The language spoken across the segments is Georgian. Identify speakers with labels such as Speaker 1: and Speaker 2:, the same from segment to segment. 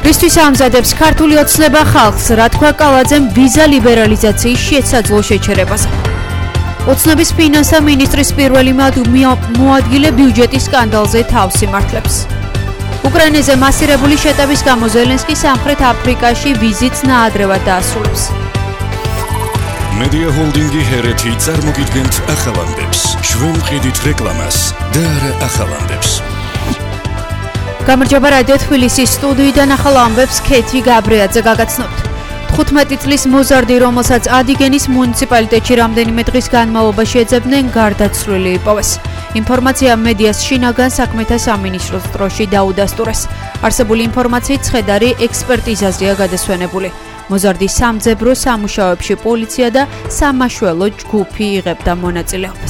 Speaker 1: რისთვის ამზადებს ქართული ოცნება ხალხს, რა თქვა კალაძემ ვიზა ლიბერალიზაციის შესაძლო შეჩერებაზე. ოცნების ფინანსთა მინისტრის პირველი მოადგილე ბიუჯეტის სკანდალზე თავს იმართლებს. უკრაინაზე მასირებული შეტევის გამო ზელენსკი სამხრეთ აფრიკაში ვიზიტს ნაადრევად დაასრულებს.
Speaker 2: Media Holdingi Hereti წარმოგიდგენთ ახალამდებს. ჩვენ ვყიდით რეკლამას და არა ახალამდებს.
Speaker 1: გამარჯობა რადიო თბილისის სტუდიიდან ახალ ამბებს ქეთი გაბრიაძე გაგაცნობთ. 15 წლის მოზარდი, რომელსაც ადიგენის მუნიციპალიტეტში რამდენიმე დღის განმავლობაში ეძებდნენ, გარდაცვლილი იპოვეს. ინფორმაცია მედიას შინაგან საქმეთა სამინისტროს დროში დაუდასტურეს. არსებული ინფორმაციით ცხედარი ექსპერტიზაზეა გადასვენებული. მოზარდის სამძებრო სამუშაოებში პოლიცია და სამაშველო ჯგუფი იღებდა მონაწილეობას.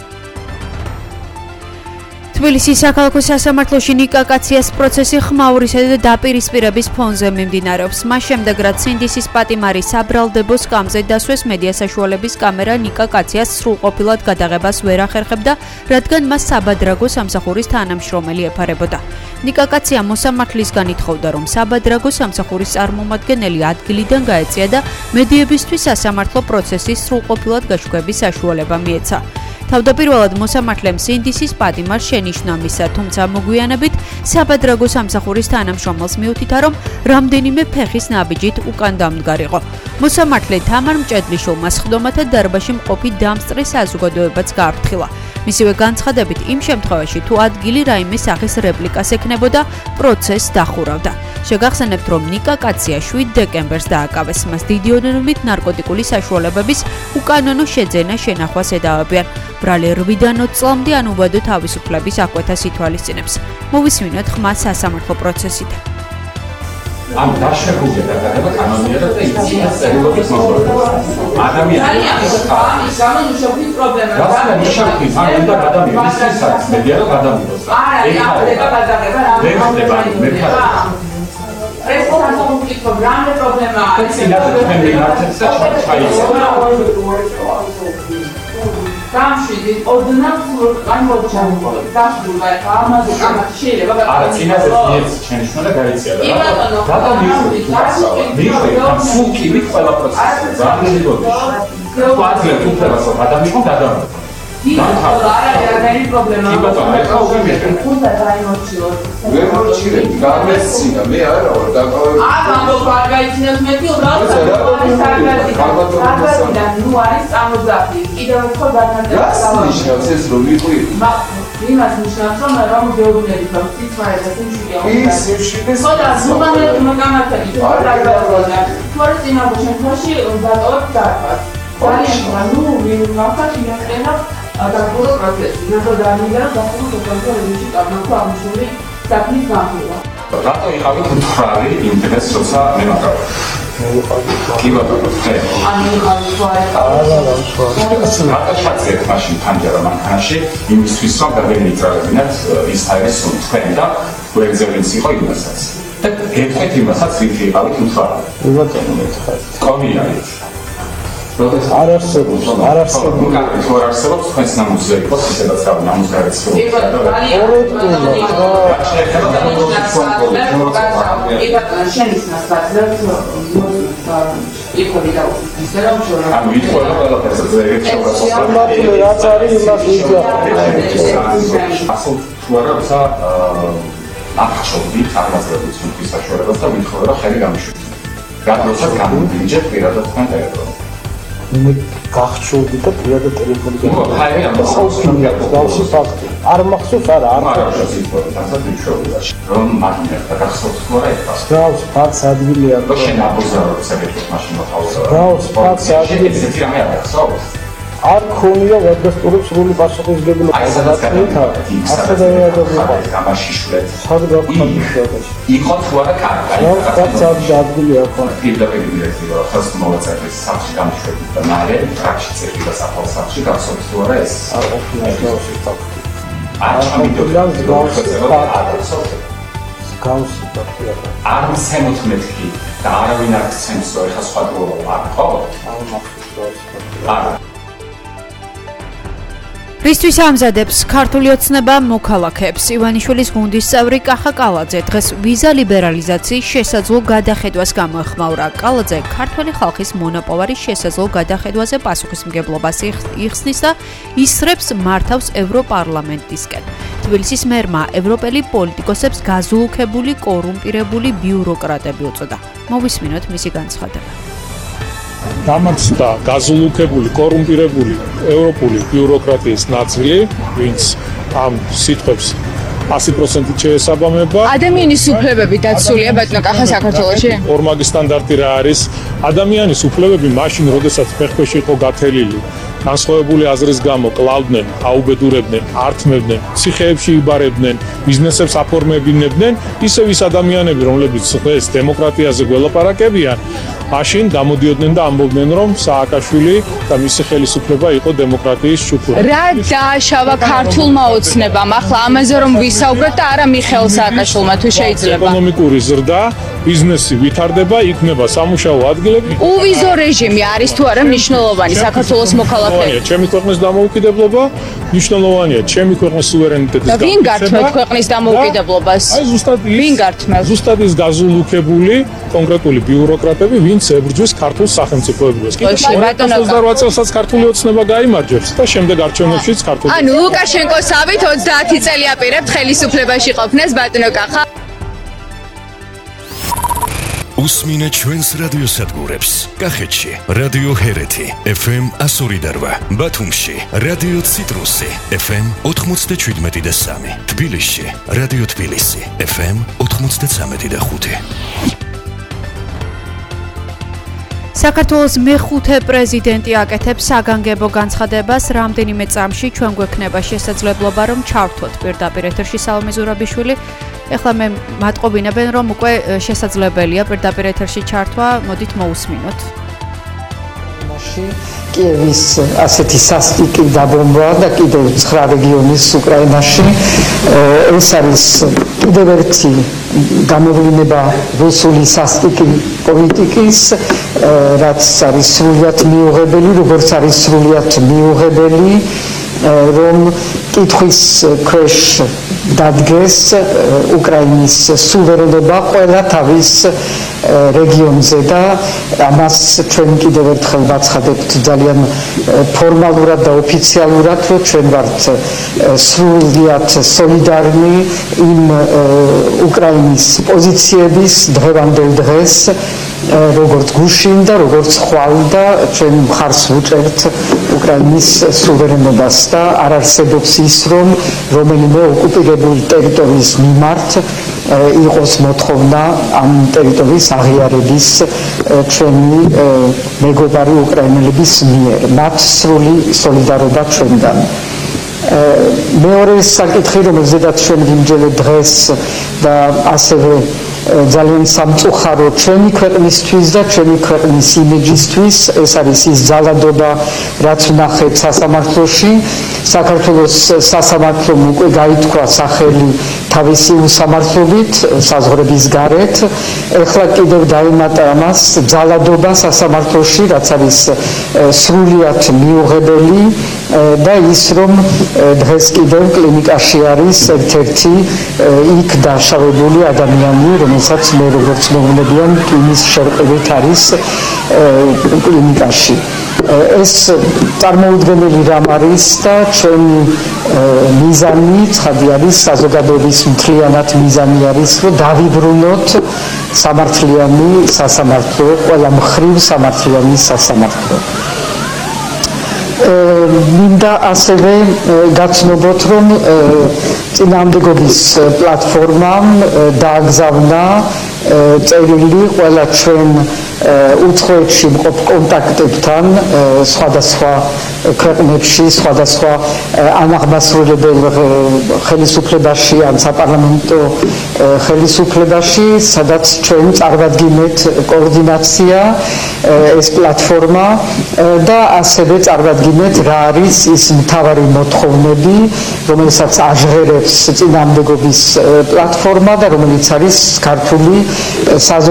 Speaker 1: თბილისის საქალაქო სასამართლოში ნიკა კაციას პროცესი ხმაურისა და დაპირისპირების ფონზე მიმდინარეობს. მას შემდეგ, რაც სინდისის პატიმარი საბრალდებო სკამზე დასვეს, მედია საშუალების კამერა ნიკა კაციას სრულყოფილად გადაღებას ვერ ახერხებდა, რადგან მას საბადრაგო სამსახურის თანამშრომელი ეფარებოდა. ნიკა კაცია მოსამართლისგან ითხოვდა, რომ საბადრაგო სამსახურის წარმომადგენელი ადგილიდან გაეწია და მედიებისთვის სასამართლო პროცესის სრულყოფილად გაშვების საშუალება მიეცა. თავდაპირველად მოსამართლემ სინდისის პატიმარს შენიშნა მისა, თუმცა მოგვიანებით საბადრაგო სამსახურის თანამშრომელს მიუთითა, რომ რამდენიმე ფეხის ნაბიჯით უკან დამდგარიყო. მოსამართლე თამარ მჭედლიშვილმა სხდომათა დარბაზში მყოფი დამსწრის საზოგადოებაც გააფრთხილა. მისივე განცხადებით, იმ შემთხვევაში თუ ადგილი რაიმე სახის რეპლიკას ექნებოდა, პროცესს დახურავდა. შეგახსენებთ, რომ ნიკა კაცია 7 დეკემბერს დააკავეს. მას დიდი ოდენობით ნარკოტიკული საშუალებების უკანონო შეძენა შენახვას ედავებიან. ბრალი 8-დან 20 წლამდე ანუბადო თავისუფლების აკვეთას ითვალისწინებს. მოვისმინოთ ხმა სასამართლო პროცესიდან.
Speaker 3: ამ დაშვებულია გადაგება კანონიერად და იცის წერილობით მოხდა. ადამიანის გამონუშავების პრობლემა. რასანა მუშავების არ უნდა გადამიღოს ისაც მედია გადამიღოს. არა, ახლა გადაგება რა. მე რესპონსაბილური პროგრამა პრობლემაა. გამშვიდი ოდნავ განმოჩანილი დასრულდა ამაზე კამათი შეიძლება არა წინაზე ეს შენიშნა და გაიწია და რატომ მივხვდი ყველა პროცესი ზამნიდოდი კვადრე თუნდაც ადამიანს გადამიღო არა პრობლემა უნდა დაიმორჩილო ვერ მორჩილებ გამესინა მე არა ვარ დაკავებული აა არ გაიცინოს მე უბრალოდ ნუ არის წამოძაფი კიდევ უფრო განმარტება ეს რომ ვიყური იმას ნიშნავს რომ გეუბნები რომ სიცმარეს სიმშვიდეს ხოდა ზუმანები მოგამართები თორე წინავ შემთხვევაში დატოვებ დარბაზს ძალიან ნუ ვიმახათ იმასენა დაგურო პროცესი ნებოდანიდან დახურულ კონტროლებში გამართვა ამშური საქმის გამხდარა. რატო იყავით მთვრალი ინტერესს როცა მე მაგარი? კი ბატონო, ანუ რატო ჩაწერეთ მაშინ ფანჯარა მანქანაში იმისთვის რომ გადაინიჭებინათ ის არის თქვენ და გვეგზევნეს იყო იმასაც. და ერთად იმასაც ვიქი იყავით მთვრალი. კი ბატონო, მეთქარით. კომიარით. არ არსებობს თქვენს ნამუსზე იყოს ისედაც ნამუს გარეთ აღჩოვდი წარმატებულ სუნთის საშუალებას და ვითხოვე რომ ხელი გამიშვით. რადგანაც გამომიჯეთ პირადად თქვენ ტელეფონი. მე გახჩოვდი და პირადად ტელეფონი გავსი ფაქტი. არ მახსოვს არა რომ მაგნიტ და გახსოვს რა ეს. გავს ფაქტს ადგილია. შენ აბოზარო საკეთებ მაშინ მოხალხო. გავს ფაქტს ადგილია. ესეთი რამე არ გახსოვს? არ ქონია ვადასტურებს სრული პასუხისმგებლობა გადაწყვეტა. ასე დაიადებდა. გამაშიშვლეთ. სად გახმართ? იყო თუ არა კარგი. ფაქტს ადგილია ხო? პირდაპირ დირექტივა ხას მოვაწერეს სახში გამშვებით და მალე ფრაქცი წერილი და საფალ სახში გახსოვს თუ არა ეს. არ ყოფილა გავსი ფაქტი. არ ჩამიდოდა. გავსი ფაქტი. არ მცემოთ მეთქი და არავინ არ ცემს რომ ეხა სხვა დრო არ ხო? არ მახსოვს. არა
Speaker 1: რისთვის ამზადებს ქართული ოცნება მოქალაქეებს? ივანიშვილის გუნდის წევრი კახა კალაძე დღეს ვიზა ლიბერალიზაციის შესაძლო გადახედვას გამოეხმაურა. კალაძე ქართველი ხალხის მონოპოვარის შესაძლო გადახედვაზე პასუხისმგებლობას იხსნის და ისრებს მართავს ევროპარლამენტისკენ. თბილისის მერმა ევროპელი პოლიტიკოსებს გაზულუქებული, კორუმპირებული ბიუროკრატები უწოდა. მოვისმინოთ მისი განცხადება.
Speaker 4: დამარცხდა გაზულუქებული, კორუმპირებული ევროპული ბიუროკრატიის ნაწილი, ვინც ამ სიტყვებს 100% შეესაბამება.
Speaker 5: ადამიანის უფლებები დაცულია ბატონო კახა საქართველოში?
Speaker 4: ორმაგი სტანდარტი რა არის? ადამიანის უფლებები მაშინ, როდესაც ფეხქვეშ იყო გათელილი, განსხვავებული აზრის გამო კლავდნენ, აუბედურებდნენ, ართმევდნენ, ციხეებში იბარებდნენ, ბიზნესებს აფორმებინებდნენ, ისევ ის ადამიანები, რომლებიც დღეს დემოკრატიაზე გველაპარაკებიან, მაშინ გამოდიოდნენ და ამბობდნენ, რომ სააკაშვილი და მისი ხელისუფლება იყო დემოკრატიის შუქურა.
Speaker 5: რა დააშავა ქართულმა ოცნებამ? ახლა ამაზე რომ ვისაუბროთ და არა მიხეილ სააკაშვილმა თუ შეიძლება.
Speaker 4: ეკონომიკური ზრდა, ბიზნესი ვითარდება, იქნება სამუშაო ადგილები.
Speaker 5: უვიზო რეჟიმი არის თუ არა მნიშვნელოვანი საქართველოს მოქალაქეებს?
Speaker 4: ჩემი ქვეყნის დამოუკიდებლობა მნიშვნელოვანია, ჩემი ქვეყნის სუვერენიტეტის
Speaker 5: და ვინ გართმევთ ქვეყნის დამოუკიდებლობას?
Speaker 4: აი
Speaker 5: ვინ გართმევთ?
Speaker 4: ზუსტად ის გაზულუქებული კონკრეტული ბიუროკრატები, ვინც ებრძვის ქართულ სახელმწიფოებას. კიდევ 2028 წელსაც ქართული ოცნება გაიმარჯვებს და შემდეგ არჩევნებშიც ქართული.
Speaker 5: ანუ ლუკაშენკოს ავით 30 წელი აპირებთ ხელისუფლებაში ყოფნას ბატონო კახა?
Speaker 2: უსმინეთ ჩვენს რადიოსადგურებს. კახეთში რადიო ჰერეთი FM 102.8, ბათუმში რადიო ციტრუსი FM 97.3, თბილისში რადიო თბილისი FM 93.5.
Speaker 1: საქართველოს მეხუთე პრეზიდენტი აკეთებს საგანგებო განცხადებას. რამდენიმე წამში ჩვენ გვექნება შესაძლებლობა რომ ჩავთვოთ პირდაპირ ეთერში სალომე ზურაბიშვილი. ეხლა მე მატყობინებენ რომ უკვე შესაძლებელია პირდაპირ ეთერში ჩართვა. მოდით მოусმინოთ.
Speaker 6: კიევის ასეთი სასტიკი დაბომბვა და კიდევ 9 რეგიონის უკრაინაში. ეს არის კიდევ ერთი გამოვლინება რუსული სასტიკი პოლიტიკის, რაც არის სრულიად მიუღებელი, როგორც არის სრულიად მიუღებელი, რომ კითხვის ქვეშ დადგეს უკრაინის სუვერენობა ყველა თავის რეგიონზე და ამას ჩვენ კიდევ ერთხელ ვაცხადებთ ძალიან ფორმალურად და ოფიციალურად, რომ ჩვენ ვართ სრულიად სოლიდარნი იმ უკრაინის პოზიციების დღევანდელ დღეს, როგორც გუშინ და როგორც ხვალ და ჩვენ მხარს ვუჭერთ უკრაინის სუვერენობას და არ არსებობს ის რომ რომელიმე ოკუპირებული ტერიტორიის მიმართ იყოს მოთხოვნა ამ ტერიტორიის აღიარების ჩვენი მეგობარი უკრაინელების მიერ. მათ სრული სოლიდარობა ჩვენგან. მეორე საკითხი, რომელზედაც ჩვენ ვიმჯერეთ დღეს და ასევე ძალიან სამწუხარო ჩვენი ქვეყნისთვის და ჩვენი ქვეყნის იმიჯისთვის, ეს არის ის ძალადობა, რაც ვნახეთ სასამართლოში. საქართველოს სასამართლომ უკვე გაითქვა სახელი თავისი უსამართლობით საზღვრების გარეთ. ეხლა კიდევ დაემატა ამას ძალადობა სასამართლოში, რაც არის სრულიად მიუღებელი და ის რომ დღეს კიდევ კლინიკაში არის ერთ-ერთი იქ დაშავებული ადამიანი, რომელსაც მე როგორც მოგვნებიან ტვინის შერყევით არის კლინიკაში. ეს წარმოუდგენელი რამ არის და ჩვენი მიზანი ცხადი არის, საზოგადოების მთლიანად მიზანი არის, რომ დავიბრუნოთ სამართლიანი სასამართლო, ყველა მხრივ სამართლიანი სასამართლო. მინდა ასევე გაცნობოთ, რომ წინააღმდეგობის პლატფორმამ დააგზავნა წერილი ყველა ჩვენ უცხოეთში მყოფ კონტაქტებთან სხვადასხვა ქვეყნებში, სხვადასხვა ანაღმასრულებელ ხელისუფლებაში ან საპარლამენტო ხელისუფლებაში, სადაც ჩვენ წარვადგინეთ კოორდინაცია, ეს პლატფორმა და ასევე წარვადგინეთ რა არის ის მთავარი მოთხოვნები, რომელსაც აჟღერებს წინააღმდეგობის პლატფორმა და რომელიც არის ქართული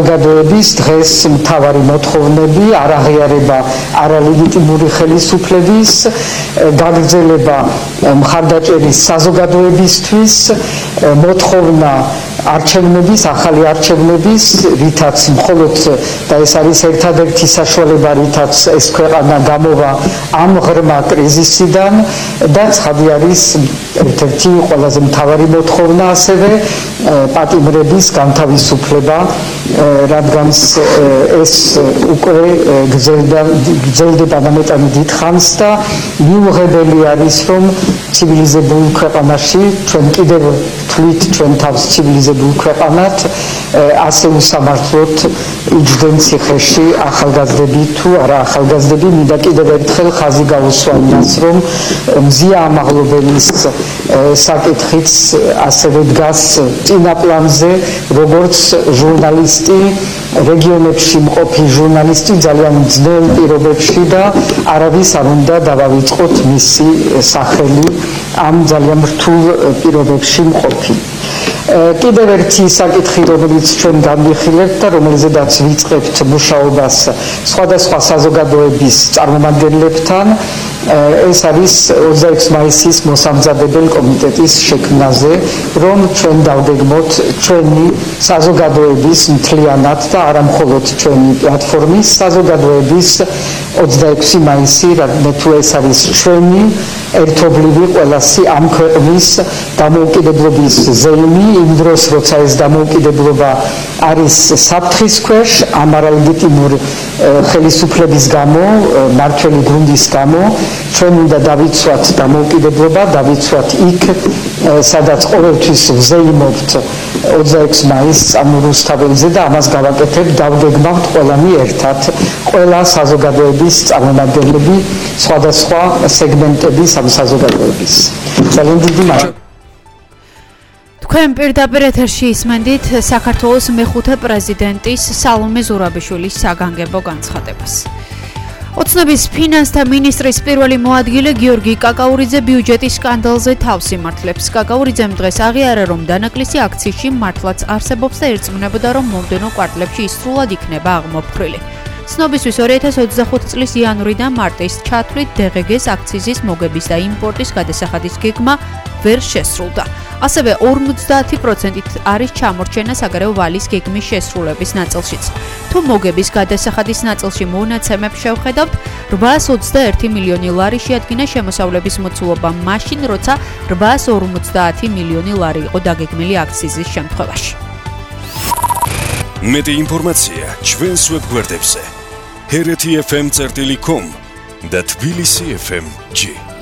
Speaker 6: საზოგადოების დღეს მთავარი მოთხოვნები, არ აღიარება არალეგიტიმური ხელისუფლები მოთხოვნის გაგრძელება მხარდაჭერის საზოგადოებისთვის, მოთხოვნა არჩევნების, ახალი არჩევნების, რითაც მხოლოდ და ეს არის ერთადერთი საშუალება, რითაც ეს ქვეყანა გამოვა ამ ღრმა კრიზისიდან და ცხადი არის ერთ-ერთი ყველაზე მთავარი მოთხოვნა ასევე პატიმრების განთავისუფლება, რადგან ეს უკვე გრძელდება ნამეტანი დიდხანს და მიუღებელი არის, რომ ცივილიზებულ ქვეყანაში ჩვენ კიდევ თვლით ჩვენ თავს ცივილიზებულ ქვეყანად, ასე უსამართლოდ იჯდნენ ციხეში ახალგაზრდები თუ არა ახალგაზრდები. მინდა კიდევ ერთხელ ხაზი გაუსვა იმას, რომ მზია ამაღლობელის საკითხიც ასევე დგას წინა პლანზე, როგორც ჟურნალისტი, რეგიონებში მყოფი ჟურნალისტი ძალიან ძნელ პირობებში და არავის არ უნდა დავავიწყოთ მისი სახელი ამ ძალიან რთულ პირობებში მყოფი. კიდევ ერთი საკითხი, რომელიც ჩვენ განვიხილეთ და რომელზედაც ვიწყებთ მუშაობას სხვადასხვა საზოგადოების წარმომადგენლებთან, ეს არის 26 მაისის მოსამზადებელ კომიტეტის შექმნაზე, რომ ჩვენ დავგეგმოთ ჩვენი საზოგადოების მთლიანად და არა მხოლოდ ჩვენი პლატფორმის საზოგადოების 26 მაისი, რადგან თუ ეს არის ჩვენი ერთობლივი ყველასი ამ ქვეყნის დამოუკიდებლობის ზეიმი, იმ დროს როცა ეს დამოუკიდებლობა არის საფრთხის ქვეშ, ამ არალეგიტიმურ ხელისუფლების გამო, მართველი გუნდის გამო, ჩვენ უნდა დავიცვათ დამოუკიდებლობა, დავიცვათ იქ, სადაც ყოველთვის ვზეიმობთ 26 მაისს ამ რუსთაველზე და ამას გავაკეთებთ, დავგეგმავთ ყველანი ერთად, ყველა საზოგადოების წარმომადგენლები, სხვადასხვა სეგმენტების ამ საზოგადოების. ძალიან დიდი მადლობა.
Speaker 1: თქვენ პირდაპირ ეთერში ისმენდით საქართველოს მეხუთე პრეზიდენტის სალომე ზურაბიშვილის საგანგებო განცხადებას. ოცნების ფინანსთა მინისტრის პირველი მოადგილე გიორგი კაკაურიძე ბიუჯეტის სკანდალზე თავს იმართლებს. კაკაურიძემ დღეს აღიარა, რომ დანაკლისი აქციაში მართლაც არსებობს და ერწმუნებოდა, რომ მომდევნო კვარტლებში ის სრულად იქნება აღმოფხრილი. ცნობისთვის 2025 წლის იანვრიდან მარტის ჩათვლით დღგ-ს აქციზის მოგების და იმპორტის გადასახადის გეგმა ვერ შესრულდა. ასევე 50%-ით არის ჩამორჩენა საგარეო ვალის გეგმის შესრულების ნაწილშიც. თუ მოგების გადასახადის ნაწილში მონაცემებს შევხედავთ, 821 მილიონი ლარი შეადგინა შემოსავლების მოცულობა მაშინ, როცა 850 მილიონი ლარი იყო დაგეგმილი აქციზის შემთხვევაში.
Speaker 2: მეტი ინფორმაცია ჩვენს ვებგვერდებზე hereti.fm.com და tbilisi.fm.g.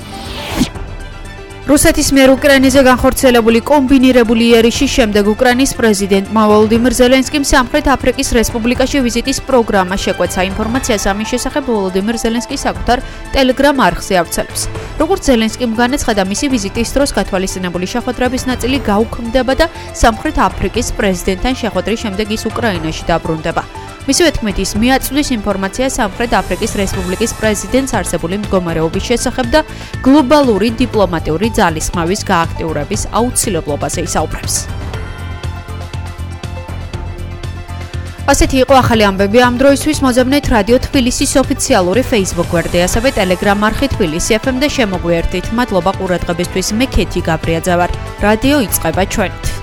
Speaker 1: რუსეთის მიერ უკრაინაზე განხორციელებული კომბინირებული იერიში შემდეგ უკრაინის პრეზიდენტმა ვოლოდიმირ ზელენსკიმ სამხრეთ აფრიკის რესპუბლიკაში ვიზიტის პროგრამა შეკვეცა. ინფორმაციას ამის შესახებ ვოლოდიმირ ზელენსკი საკუთარ ტელეგრამ არხზე ავრცელებს. როგორც ზელენსკიმ განაცხადა, მისი ვიზიტის დროს გათვალისწინებული შეხვედრების ნაწილი გაუქმდება და სამხრეთ აფრიკის პრეზიდენტთან შეხვედრის შემდეგ ის უკრაინაში დაბრუნდება. მისივე თქმით, ის მიაწვდის ინფორმაციას სამხრეთ აფრიკის რესპუბლიკის პრეზიდენტს არსებული მდგომარეობის შესახებ და გლობალური დიპლომატიური ძალისხმევის გააქტიურების აუცილებლობაზე ისაუბრებს. ასეთი იყო ახალი ამბები ამ დროისთვის. მოზებნეთ რადიო თბილისის ოფიციალური Facebook გვერდი, ასევე Telegram არხი თბილისი FM და შემოგვიერთდით. მადლობა ყურადღებისთვის. მე ქეთი გაბრიაძე ვარ. რადიო იწყება ჩვენით.